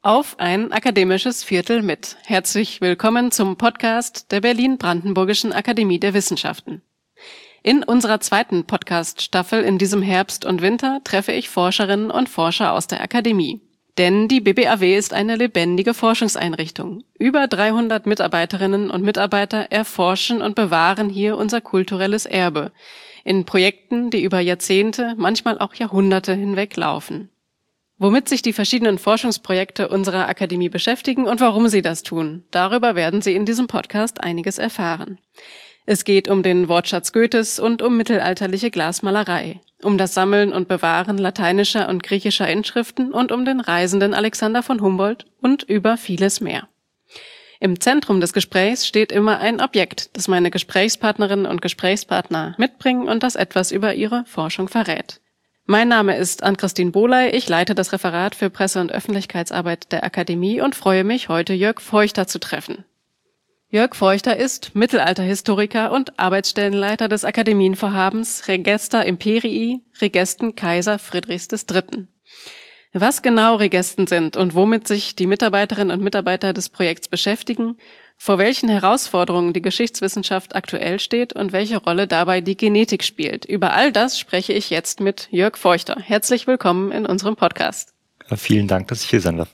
Auf ein akademisches Viertel mit. Herzlich willkommen zum Podcast der Berlin-Brandenburgischen Akademie der Wissenschaften. In unserer zweiten Podcast-Staffel in diesem Herbst und Winter treffe ich Forscherinnen und Forscher aus der Akademie. Denn die BBAW ist eine lebendige Forschungseinrichtung. Über 300 Mitarbeiterinnen und Mitarbeiter erforschen und bewahren hier unser kulturelles Erbe in Projekten, die über Jahrzehnte, manchmal auch Jahrhunderte hinweg laufen. Womit sich die verschiedenen Forschungsprojekte unserer Akademie beschäftigen und warum sie das tun, darüber werden Sie in diesem Podcast einiges erfahren. Es geht um den Wortschatz Goethes und um mittelalterliche Glasmalerei, um das Sammeln und Bewahren lateinischer und griechischer Inschriften und um den Reisenden Alexander von Humboldt und über vieles mehr. Im Zentrum des Gesprächs steht immer ein Objekt, das meine Gesprächspartnerinnen und Gesprächspartner mitbringen und das etwas über ihre Forschung verrät. Mein Name ist Ann-Christine Bohley, ich leite das Referat für Presse- und Öffentlichkeitsarbeit der Akademie und freue mich, heute Jörg Feuchter zu treffen. Jörg Feuchter ist Mittelalterhistoriker und Arbeitsstellenleiter des Akademienvorhabens Regesta Imperii, Regesten Kaiser Friedrichs III. Was genau Regesten sind und womit sich die Mitarbeiterinnen und Mitarbeiter des Projekts beschäftigen, vor welchen Herausforderungen die Geschichtswissenschaft aktuell steht und welche Rolle dabei die Genetik spielt. Über all das spreche ich jetzt mit Jörg Feuchter. Herzlich willkommen in unserem Podcast. Ja, vielen Dank, dass ich hier sein darf.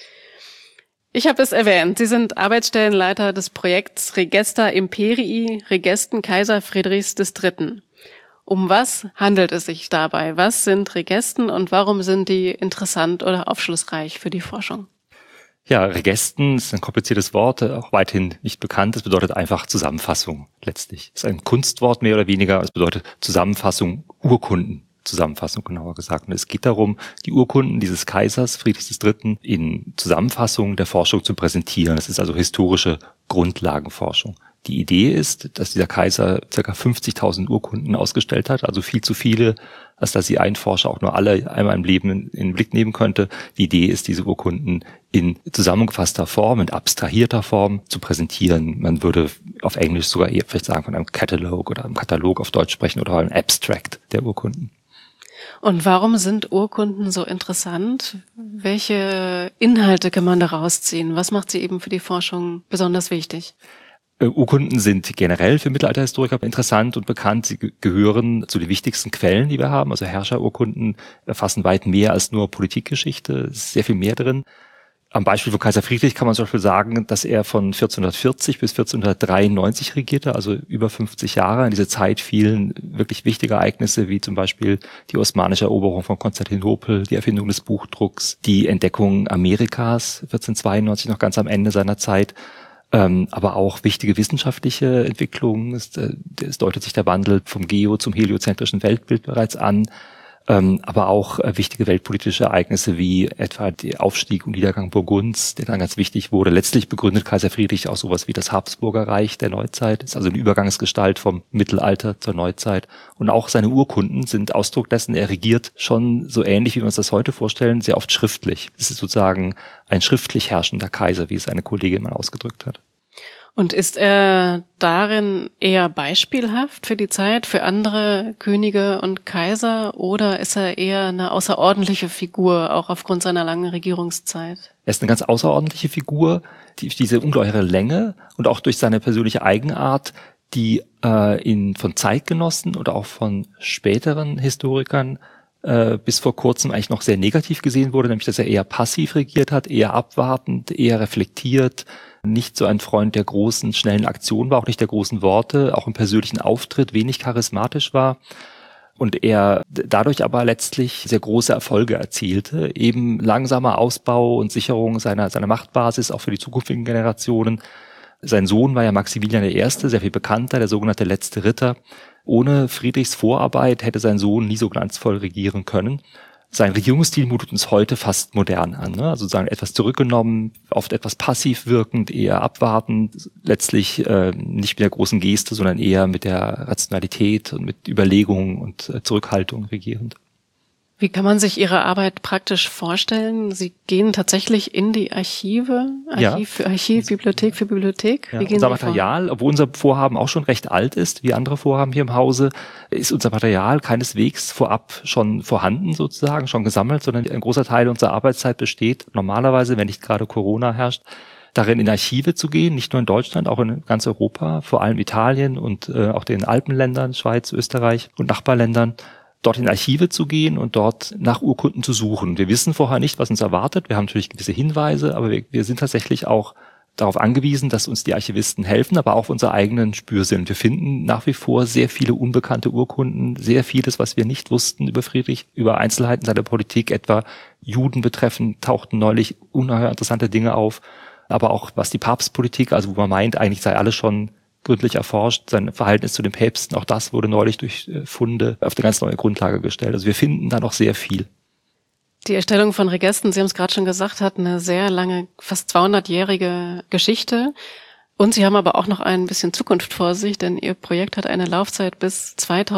Ich habe es erwähnt, Sie sind Arbeitsstellenleiter des Projekts Regesta Imperii, Regesten Kaiser Friedrichs III. Um was handelt es sich dabei? Was sind Regesten und warum sind die interessant oder aufschlussreich für die Forschung? Ja, Regesten ist ein kompliziertes Wort, auch weithin nicht bekannt. Es bedeutet einfach Zusammenfassung letztlich. Es ist ein Kunstwort mehr oder weniger. Es bedeutet Zusammenfassung, Urkunden. Zusammenfassung genauer gesagt. Und es geht darum, die Urkunden dieses Kaisers Friedrichs III. In Zusammenfassung der Forschung zu präsentieren. Das ist also historische Grundlagenforschung. Die Idee ist, dass dieser Kaiser ca. 50.000 Urkunden ausgestellt hat, also viel zu viele, als dass sie ein Forscher auch nur alle einmal im Leben in den Blick nehmen könnte. Die Idee ist, diese Urkunden in zusammengefasster Form, in abstrahierter Form zu präsentieren. Man würde auf Englisch sogar eher vielleicht sagen von einem Catalog oder einem Katalog auf Deutsch sprechen oder einem Abstract der Urkunden. Und warum sind Urkunden so interessant? Welche Inhalte kann man daraus ziehen? Was macht sie eben für die Forschung besonders wichtig? Urkunden sind generell für Mittelalterhistoriker interessant und bekannt. Sie gehören zu den wichtigsten Quellen, die wir haben. Also Herrscherurkunden erfassen weit mehr als nur Politikgeschichte. Es ist sehr viel mehr drin. Am Beispiel von Kaiser Friedrich kann man zum Beispiel sagen, dass er von 1440 bis 1493 regierte, also über 50 Jahre. In dieser Zeit fielen wirklich wichtige Ereignisse, wie zum Beispiel die osmanische Eroberung von Konstantinopel, die Erfindung des Buchdrucks, die Entdeckung Amerikas 1492, noch ganz am Ende seiner Zeit. Aber auch wichtige wissenschaftliche Entwicklungen. Es deutet sich der Wandel vom geo- zum heliozentrischen Weltbild bereits an. Aber auch wichtige weltpolitische Ereignisse wie etwa der Aufstieg und Niedergang Burgunds, der dann ganz wichtig wurde. Letztlich begründet Kaiser Friedrich auch sowas wie das Habsburger Reich der Neuzeit. Ist also eine Übergangsgestalt vom Mittelalter zur Neuzeit. Und auch seine Urkunden sind Ausdruck dessen, er regiert schon so ähnlich, wie wir uns das heute vorstellen, sehr oft schriftlich. Es ist sozusagen ein schriftlich herrschender Kaiser, wie es eine Kollegin mal ausgedrückt hat. Und ist er darin eher beispielhaft für die Zeit, für andere Könige und Kaiser, oder ist er eher eine außerordentliche Figur, auch aufgrund seiner langen Regierungszeit? Er ist eine ganz außerordentliche Figur, diese ungeheure Länge und auch durch seine persönliche Eigenart, die von Zeitgenossen oder auch von späteren Historikern bis vor kurzem eigentlich noch sehr negativ gesehen wurde, nämlich dass er eher passiv regiert hat, eher abwartend, eher reflektiert, nicht so ein Freund der großen, schnellen Aktion war, auch nicht der großen Worte, auch im persönlichen Auftritt wenig charismatisch war und er dadurch aber letztlich sehr große Erfolge erzielte, eben langsamer Ausbau und Sicherung seiner Machtbasis auch für die zukünftigen Generationen. Sein Sohn war ja Maximilian I., sehr viel bekannter, der sogenannte letzte Ritter. Ohne Friedrichs Vorarbeit hätte sein Sohn nie so glanzvoll regieren können. Sein Regierungsstil mutet uns heute fast modern an, ne? Also sozusagen etwas zurückgenommen, oft etwas passiv wirkend, eher abwartend, letztlich nicht mit der großen Geste, sondern eher mit der Rationalität und mit Überlegung und Zurückhaltung regierend. Wie kann man sich Ihre Arbeit praktisch vorstellen? Sie gehen tatsächlich in die Archive, Archiv für Archiv, Bibliothek für Bibliothek. Ja, Wie gehen unser Sie Material, obwohl unser Vorhaben auch schon recht alt ist, wie andere Vorhaben hier im Hause, ist unser Material keineswegs vorab schon vorhanden sozusagen, schon gesammelt, sondern ein großer Teil unserer Arbeitszeit besteht normalerweise, wenn nicht gerade Corona herrscht, darin in Archive zu gehen, nicht nur in Deutschland, auch in ganz Europa, vor allem Italien und auch den Alpenländern, Schweiz, Österreich und Nachbarländern, dort in Archive zu gehen und dort nach Urkunden zu suchen. Wir wissen vorher nicht, was uns erwartet. Wir haben natürlich gewisse Hinweise, aber wir sind tatsächlich auch darauf angewiesen, dass uns die Archivisten helfen, aber auch auf unser eigenen Spürsinn. Wir finden nach wie vor sehr viele unbekannte Urkunden, sehr vieles, was wir nicht wussten über Friedrich, über Einzelheiten seiner Politik, etwa Juden betreffend, tauchten neulich ungeheuer interessante Dinge auf, aber auch was die Papstpolitik, also wo man meint, eigentlich sei alles schon gründlich erforscht, sein Verhältnis zu den Päpsten, auch das wurde neulich durch Funde auf eine ganz neue Grundlage gestellt. Also wir finden da noch sehr viel. Die Erstellung von Regesten, Sie haben es gerade schon gesagt, hat eine sehr lange, fast 200-jährige Geschichte. Und Sie haben aber auch noch ein bisschen Zukunft vor sich, denn Ihr Projekt hat eine Laufzeit bis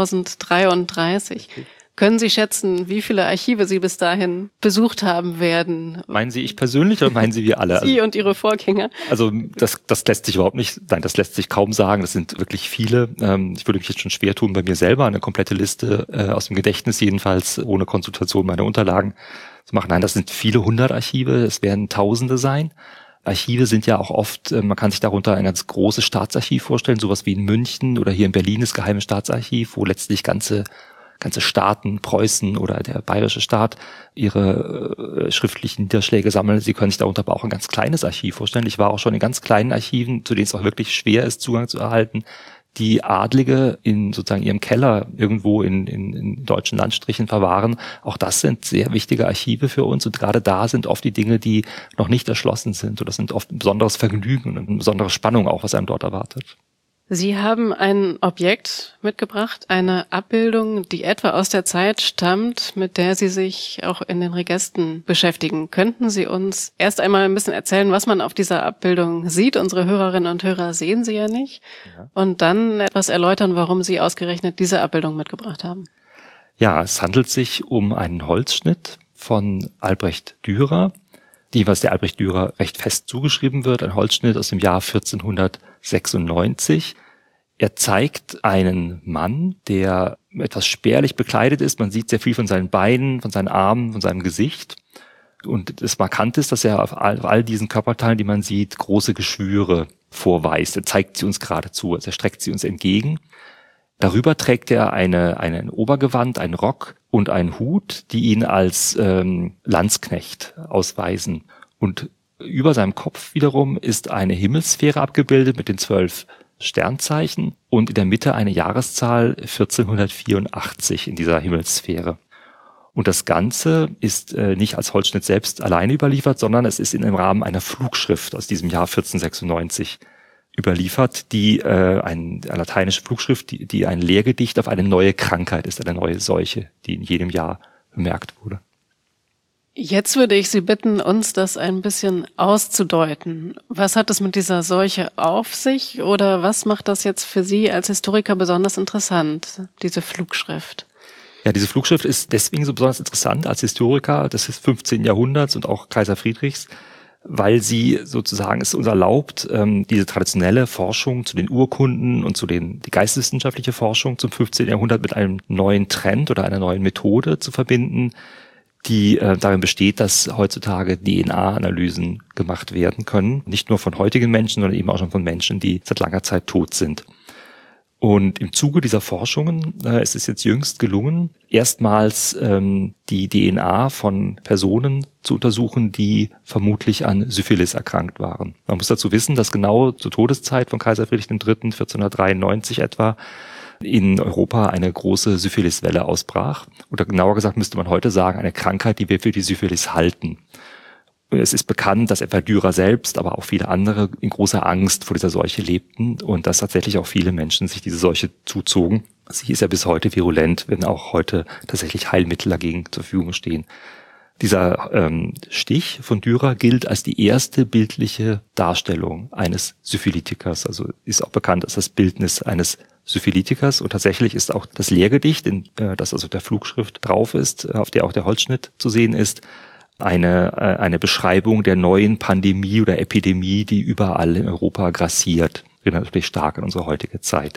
2033. Können Sie schätzen, wie viele Archive Sie bis dahin besucht haben werden? Meinen Sie ich persönlich oder meinen Sie wir alle? Sie und Ihre Vorgänger? Also das lässt sich überhaupt nicht, nein, das lässt sich kaum sagen. Das sind wirklich viele. Ich würde mich jetzt schon schwer tun, bei mir selber eine komplette Liste aus dem Gedächtnis jedenfalls ohne Konsultation meiner Unterlagen zu machen. Nein, das sind viele hundert Archive. Es werden Tausende sein. Archive sind ja auch oft, man kann sich darunter ein ganz großes Staatsarchiv vorstellen, sowas wie in München oder hier in Berlin das Geheime Staatsarchiv, wo letztlich ganze Staaten, Preußen oder der bayerische Staat ihre schriftlichen Niederschläge sammeln. Sie können sich darunter aber auch ein ganz kleines Archiv vorstellen. Ich war auch schon in ganz kleinen Archiven, zu denen es auch wirklich schwer ist, Zugang zu erhalten, die Adlige in sozusagen ihrem Keller irgendwo in deutschen Landstrichen verwahren. Auch das sind sehr wichtige Archive für uns und gerade da sind oft die Dinge, die noch nicht erschlossen sind. Und das sind oft ein besonderes Vergnügen und eine besondere Spannung auch, was einem dort erwartet. Sie haben ein Objekt mitgebracht, eine Abbildung, die etwa aus der Zeit stammt, mit der Sie sich auch in den Regesten beschäftigen. Könnten Sie uns erst einmal ein bisschen erzählen, was man auf dieser Abbildung sieht? Unsere Hörerinnen und Hörer sehen sie ja nicht. Ja. Und dann etwas erläutern, warum Sie ausgerechnet diese Abbildung mitgebracht haben. Ja, es handelt sich um einen Holzschnitt von Albrecht Dürer, was der Albrecht Dürer recht fest zugeschrieben wird, ein Holzschnitt aus dem Jahr 1496. Er zeigt einen Mann, der etwas spärlich bekleidet ist. Man sieht sehr viel von seinen Beinen, von seinen Armen, von seinem Gesicht. Und das Markante ist, dass er auf all diesen Körperteilen, die man sieht, große Geschwüre vorweist. Er zeigt sie uns geradezu, also er streckt sie uns entgegen. Darüber trägt er ein Obergewand, einen Rock und einen Hut, die ihn als Landsknecht ausweisen. Und über seinem Kopf wiederum ist eine Himmelssphäre abgebildet mit den 12 Sternzeichen und in der Mitte eine Jahreszahl 1484 in dieser Himmelssphäre. Und das Ganze ist nicht als Holzschnitt selbst alleine überliefert, sondern es ist in dem Rahmen einer Flugschrift aus diesem Jahr 1496 überliefert, die eine lateinische Flugschrift, die ein Lehrgedicht auf eine neue Krankheit ist, eine neue Seuche, die in jedem Jahr bemerkt wurde. Jetzt würde ich Sie bitten, uns das ein bisschen auszudeuten. Was hat es mit dieser Seuche auf sich oder was macht das jetzt für Sie als Historiker besonders interessant, diese Flugschrift? Ja, diese Flugschrift ist deswegen so besonders interessant als Historiker des 15. Jahrhunderts und auch Kaiser Friedrichs, weil sie sozusagen es uns erlaubt, diese traditionelle Forschung zu den Urkunden und die geisteswissenschaftliche Forschung zum 15. Jahrhundert mit einem neuen Trend oder einer neuen Methode zu verbinden, die darin besteht, dass heutzutage DNA-Analysen gemacht werden können. Nicht nur von heutigen Menschen, sondern eben auch schon von Menschen, die seit langer Zeit tot sind. Und im Zuge dieser Forschungen es ist jetzt jüngst gelungen, erstmals die DNA von Personen zu untersuchen, die vermutlich an Syphilis erkrankt waren. Man muss dazu wissen, dass genau zur Todeszeit von Kaiser Friedrich III. 1493 etwa in Europa eine große Syphiliswelle ausbrach. Oder genauer gesagt müsste man heute sagen, eine Krankheit, die wir für die Syphilis halten. Es ist bekannt, dass etwa Dürer selbst, aber auch viele andere in großer Angst vor dieser Seuche lebten und dass tatsächlich auch viele Menschen sich diese Seuche zuzogen. Sie ist ja bis heute virulent, wenn auch heute tatsächlich Heilmittel dagegen zur Verfügung stehen. Dieser Stich von Dürer gilt als die erste bildliche Darstellung eines Syphilitikers, also ist auch bekannt als das Bildnis eines Syphilitikers, und tatsächlich ist auch das Lehrgedicht, das also der Flugschrift drauf ist, auf der auch der Holzschnitt zu sehen ist, eine Beschreibung der neuen Pandemie oder Epidemie, die überall in Europa grassiert. Erinnert natürlich stark an unsere heutige Zeit.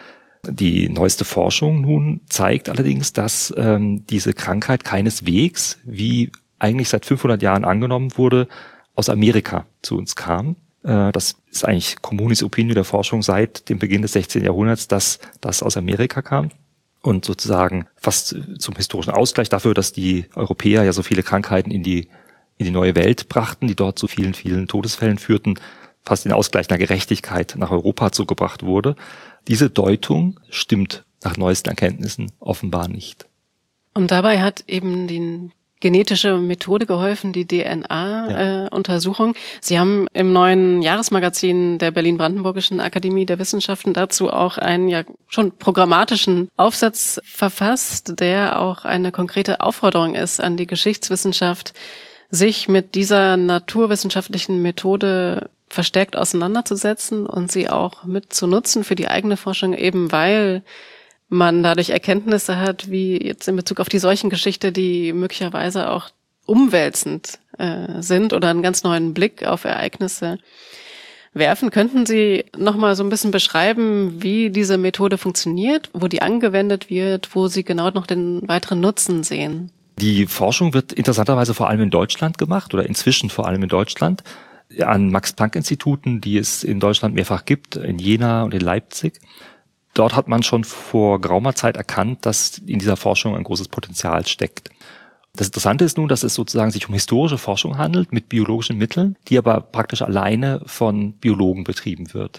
Die neueste Forschung nun zeigt allerdings, dass diese Krankheit keineswegs, wie eigentlich seit 500 Jahren angenommen wurde, aus Amerika zu uns kam. Das ist eigentlich Communis Opinio der Forschung seit dem Beginn des 16. Jahrhunderts, dass das aus Amerika kam. Und sozusagen fast zum historischen Ausgleich dafür, dass die Europäer ja so viele Krankheiten in die neue Welt brachten, die dort zu vielen, vielen Todesfällen führten, fast den Ausgleich einer Gerechtigkeit nach Europa zugebracht wurde. Diese Deutung stimmt nach neuesten Erkenntnissen offenbar nicht. Und dabei hat eben die genetische Methode geholfen, die DNA-Untersuchung. Sie haben im neuen Jahresmagazin der Berlin-Brandenburgischen Akademie der Wissenschaften dazu auch einen ja schon programmatischen Aufsatz verfasst, der auch eine konkrete Aufforderung ist an die Geschichtswissenschaft, sich mit dieser naturwissenschaftlichen Methode verstärkt auseinanderzusetzen und sie auch mit zu nutzen für die eigene Forschung, eben weil man dadurch Erkenntnisse hat, wie jetzt in Bezug auf die Seuchengeschichte, die möglicherweise auch umwälzend sind oder einen ganz neuen Blick auf Ereignisse werfen. Könnten Sie noch mal so ein bisschen beschreiben, wie diese Methode funktioniert, wo die angewendet wird, wo Sie genau noch den weiteren Nutzen sehen? Die Forschung wird interessanterweise vor allem in Deutschland gemacht oder inzwischen vor allem in Deutschland an Max-Planck-Instituten, die es in Deutschland mehrfach gibt, in Jena und in Leipzig. Dort hat man schon vor geraumer Zeit erkannt, dass in dieser Forschung ein großes Potenzial steckt. Das Interessante ist nun, dass es sozusagen sich um historische Forschung handelt mit biologischen Mitteln, die aber praktisch alleine von Biologen betrieben wird.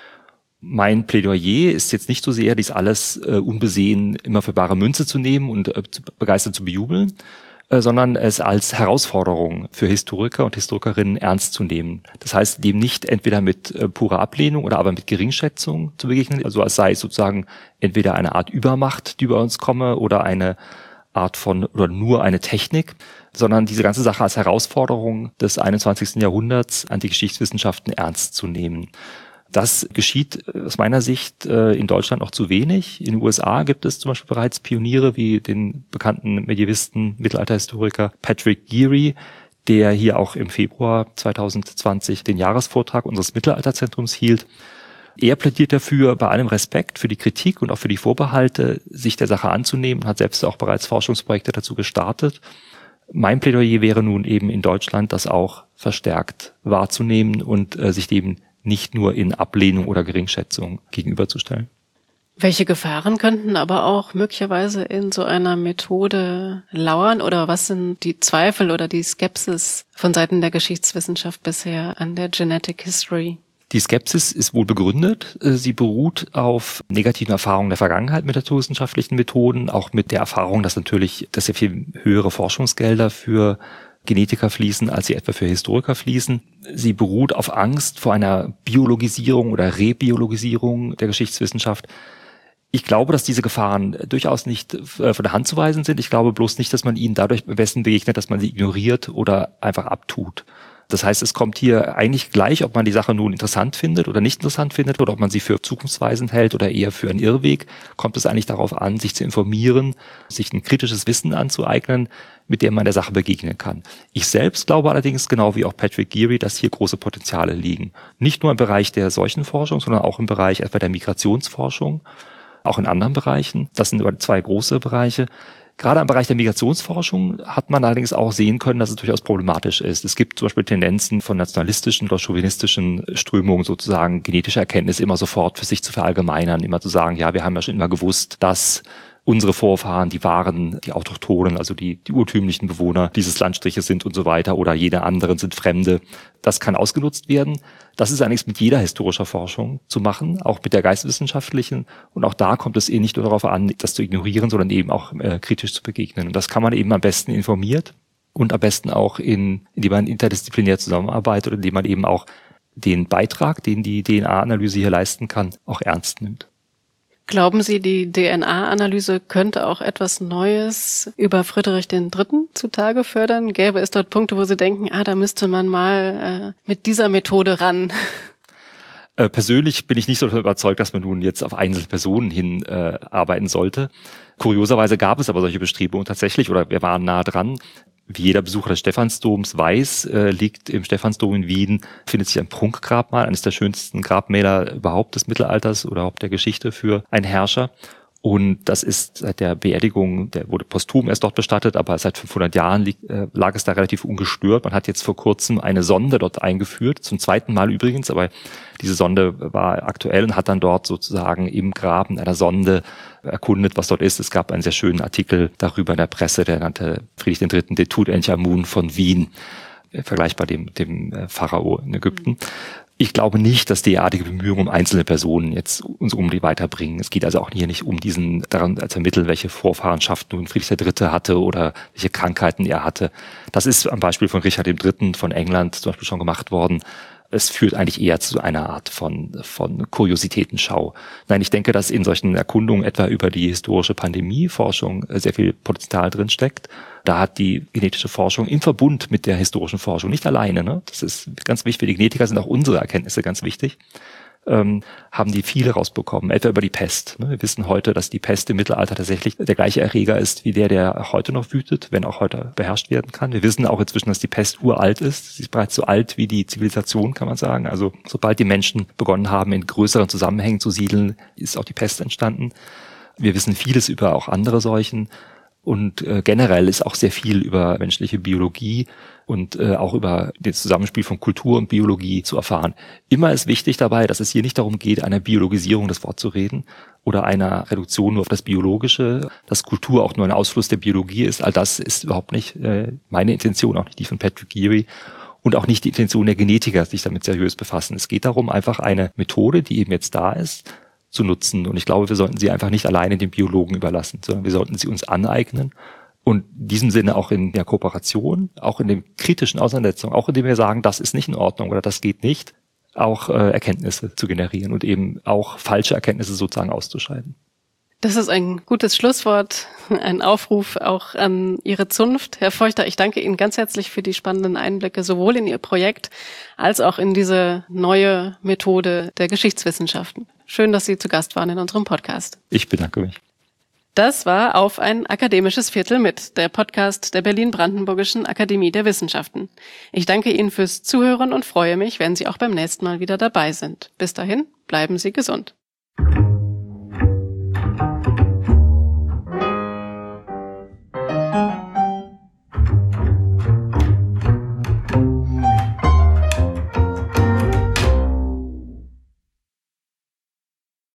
Mein Plädoyer ist jetzt nicht so sehr, dies alles unbesehen immer für bare Münze zu nehmen und begeistert zu bejubeln, sondern es als Herausforderung für Historiker und Historikerinnen ernst zu nehmen. Das heißt, dem nicht entweder mit purer Ablehnung oder aber mit Geringschätzung zu begegnen, also als sei es sozusagen entweder eine Art Übermacht, die über uns komme, oder eine Art von, oder nur eine Technik, sondern diese ganze Sache als Herausforderung des 21. Jahrhunderts an die Geschichtswissenschaften ernst zu nehmen. Das geschieht aus meiner Sicht in Deutschland noch zu wenig. In den USA gibt es zum Beispiel bereits Pioniere wie den bekannten Medievisten, Mittelalterhistoriker Patrick Geary, der hier auch im Februar 2020 den Jahresvortrag unseres Mittelalterzentrums hielt. Er plädiert dafür, bei allem Respekt für die Kritik und auch für die Vorbehalte, sich der Sache anzunehmen, hat selbst auch bereits Forschungsprojekte dazu gestartet. Mein Plädoyer wäre nun eben in Deutschland, das auch verstärkt wahrzunehmen und sich dem nicht nur in Ablehnung oder Geringschätzung gegenüberzustellen. Welche Gefahren könnten aber auch möglicherweise in so einer Methode lauern, oder was sind die Zweifel oder die Skepsis von Seiten der Geschichtswissenschaft bisher an der Genetic History? Die Skepsis ist wohl begründet. Sie beruht auf negativen Erfahrungen der Vergangenheit mit naturwissenschaftlichen Methoden, auch mit der Erfahrung, dass sehr viel höhere Forschungsgelder für Genetiker fließen, als sie etwa für Historiker fließen. Sie beruht auf Angst vor einer Biologisierung oder Rebiologisierung der Geschichtswissenschaft. Ich glaube, dass diese Gefahren durchaus nicht von der Hand zu weisen sind. Ich glaube bloß nicht, dass man ihnen dadurch am besten begegnet, dass man sie ignoriert oder einfach abtut. Das heißt, es kommt hier eigentlich gleich, ob man die Sache nun interessant findet oder nicht interessant findet oder ob man sie für zukunftsweisend hält oder eher für einen Irrweg, kommt es eigentlich darauf an, sich zu informieren, sich ein kritisches Wissen anzueignen, mit dem man der Sache begegnen kann. Ich selbst glaube allerdings, genau wie auch Patrick Geary, dass hier große Potenziale liegen. Nicht nur im Bereich der Seuchenforschung, sondern auch im Bereich etwa der Migrationsforschung, auch in anderen Bereichen. Das sind aber zwei große Bereiche. Gerade im Bereich der Migrationsforschung hat man allerdings auch sehen können, dass es durchaus problematisch ist. Es gibt zum Beispiel Tendenzen von nationalistischen oder chauvinistischen Strömungen, sozusagen genetische Erkenntnisse immer sofort für sich zu verallgemeinern, immer zu sagen, ja, wir haben ja schon immer gewusst, dass unsere Vorfahren, die waren die Autochtonen, also die urtümlichen Bewohner dieses Landstriches sind und so weiter, oder jede anderen sind Fremde. Das kann ausgenutzt werden. Das ist allerdings mit jeder historischer Forschung zu machen, auch mit der geisteswissenschaftlichen. Und auch da kommt es nicht nur darauf an, das zu ignorieren, sondern eben auch kritisch zu begegnen. Und das kann man eben am besten informiert und am besten auch indem man interdisziplinär zusammenarbeitet und indem man eben auch den Beitrag, den die DNA-Analyse hier leisten kann, auch ernst nimmt. Glauben Sie, die DNA-Analyse könnte auch etwas Neues über Friedrich III. Zutage fördern? Gäbe es dort Punkte, wo Sie denken, da müsste man mal mit dieser Methode ran? Persönlich bin ich nicht so überzeugt, dass man nun jetzt auf einzelne Personen hin arbeiten sollte. Kurioserweise gab es aber solche Bestrebungen tatsächlich, oder wir waren nah dran. Wie jeder Besucher des Stephansdoms weiß, liegt im Stephansdom in Wien, findet sich ein Prunkgrabmal, eines der schönsten Grabmäler überhaupt des Mittelalters oder überhaupt der Geschichte für einen Herrscher. Und das ist seit der Beerdigung, der wurde posthum erst dort bestattet, aber seit 500 Jahren lag es da relativ ungestört. Man hat jetzt vor kurzem eine Sonde dort eingeführt, zum zweiten Mal übrigens, aber diese Sonde war aktuell und hat dann dort sozusagen im Graben einer Sonde erkundet, was dort ist. Es gab einen sehr schönen Artikel darüber in der Presse, der nannte Friedrich III. De Tutanchamun von Wien, vergleichbar dem Pharao in Ägypten. Ich glaube nicht, dass derartige Bemühungen um einzelne Personen jetzt uns unbedingt weiterbringen. Es geht also auch hier nicht um daran zu ermitteln, welche Vorfahrenschaft nun Friedrich III. Hatte oder welche Krankheiten er hatte. Das ist am Beispiel von Richard III. Von England zum Beispiel schon gemacht worden. Es führt eigentlich eher zu einer Art von Kuriositätenschau. Nein, ich denke, dass in solchen Erkundungen etwa über die historische Pandemieforschung sehr viel Potenzial drin steckt. Da hat die genetische Forschung im Verbund mit der historischen Forschung, nicht alleine, ne? Das ist ganz wichtig. Für die Genetiker sind auch unsere Erkenntnisse ganz wichtig. Haben die viele rausbekommen, etwa über die Pest. Wir wissen heute, dass die Pest im Mittelalter tatsächlich der gleiche Erreger ist wie der heute noch wütet, wenn auch heute beherrscht werden kann. Wir wissen auch inzwischen, dass die Pest uralt ist. Sie ist bereits so alt wie die Zivilisation, kann man sagen. Also sobald die Menschen begonnen haben, in größeren Zusammenhängen zu siedeln, ist auch die Pest entstanden. Wir wissen vieles über auch andere Seuchen. Und generell ist auch sehr viel über menschliche Biologie und auch über das Zusammenspiel von Kultur und Biologie zu erfahren. Immer ist wichtig dabei, dass es hier nicht darum geht, einer Biologisierung des Wortes zu reden oder einer Reduktion nur auf das Biologische, dass Kultur auch nur ein Ausfluss der Biologie ist. All das ist überhaupt nicht meine Intention, auch nicht die von Patrick Geary und auch nicht die Intention der Genetiker, sich damit seriös befassen. Es geht darum, einfach eine Methode, die eben jetzt da ist, zu nutzen. Und ich glaube, wir sollten sie einfach nicht alleine den Biologen überlassen, sondern wir sollten sie uns aneignen und in diesem Sinne auch in der Kooperation, auch in den kritischen Auseinandersetzungen, auch indem wir sagen, das ist nicht in Ordnung oder das geht nicht, auch Erkenntnisse zu generieren und eben auch falsche Erkenntnisse sozusagen auszuscheiden. Das ist ein gutes Schlusswort, ein Aufruf auch an Ihre Zunft. Herr Feuchter, ich danke Ihnen ganz herzlich für die spannenden Einblicke sowohl in Ihr Projekt als auch in diese neue Methode der Geschichtswissenschaften. Schön, dass Sie zu Gast waren in unserem Podcast. Ich bedanke mich. Das war Auf ein akademisches Viertel mit, der Podcast der Berlin-Brandenburgischen Akademie der Wissenschaften. Ich danke Ihnen fürs Zuhören und freue mich, wenn Sie auch beim nächsten Mal wieder dabei sind. Bis dahin, bleiben Sie gesund.